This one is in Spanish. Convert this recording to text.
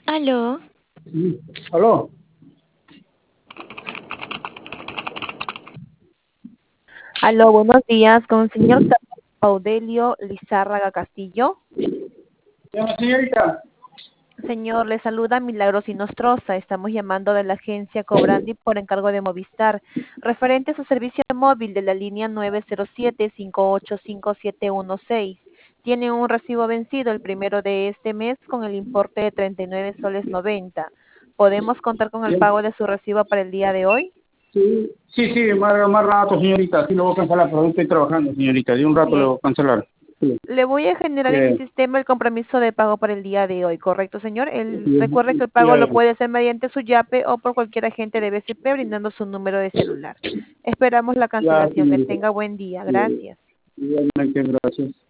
Aló, Aló, Aló, buenos días, con el señor Audelio Lizárraga Castillo. señorita. Señor, le saluda Milagros Inostroza. Estamos llamando de la agencia Cobrandi por encargo de Movistar, referente a su servicio móvil de la línea 907-585-716. Tiene un recibo vencido el primero de este mes con el importe de 39 soles 90. ¿Podemos contar con el pago de su recibo para el día de hoy? Sí, más rato, señorita. Sí, lo voy a cancelar, pero hoy estoy trabajando, señorita. De un rato lo Bien. voy a cancelar. Sí. Le voy a generar en el Eh, sistema el compromiso de pago para el día de hoy, ¿correcto, señor? Recuerde que el pago ya, lo puede hacer mediante su YAPE o por cualquier agente de BCP brindando su número de celular. Esperamos la ya, cancelación. Que señorita. tenga buen día. Sí, Gracias. igualmente, gracias.